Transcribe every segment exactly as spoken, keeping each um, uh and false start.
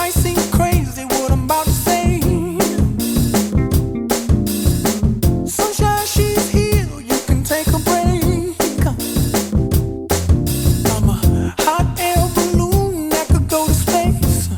might seem crazy what I'm about to say. Sunshine, she's here, you can take a break. I'm a hot air balloon that could go to space.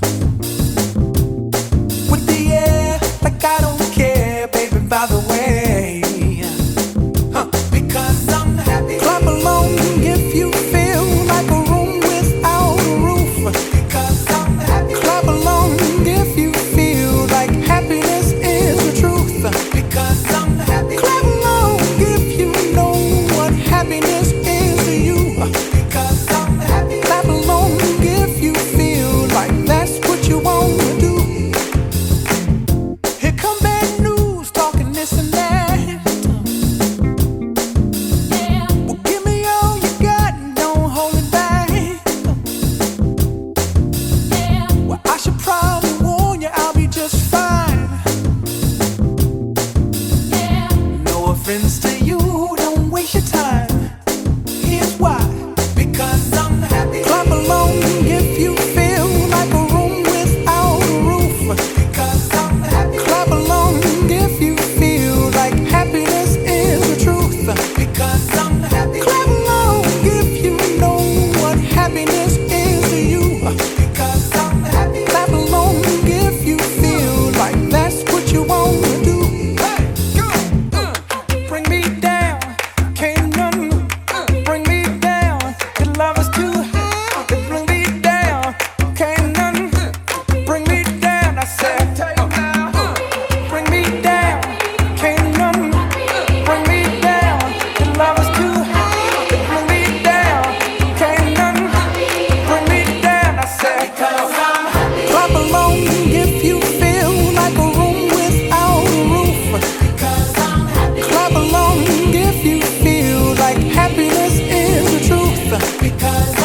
With the air, like I don't care, baby, by the way. Huh. Because I'm happy. Clap along if you feel like a room without a roof. Because I'm happy. Clap along if you feel like happiness is the truth. Because I'm happy. Clap along if you know what happiness is to you. Because I'm happy. Clap along if you feel like that's what you want to do. Here come bad news, talking this and that. Well, give me all you got and don't hold it back. Well, I should probably warn you, I'll be just fine. No offense to you, don't waste your time. Here's why. Because I'm happy. Clap along if you feel like a room without a roof. Because I'm happy. Clap along if you feel like happiness is the truth. Because I'm happy. Clap along if you know what happiness is to you. Because I'm happy. Clap along if you feel like that's what you want to do. Hey, go, uh, bring me down, can't none bring me down. Your love is too high, bring me down, can't none bring me down. I said, uh, bring me down, can't none bring me down. Your love is too high, bring me down, can't none bring me down. I said, clap along if you feel like a room without a roof. Clap along if you feel like happiness is the truth. Because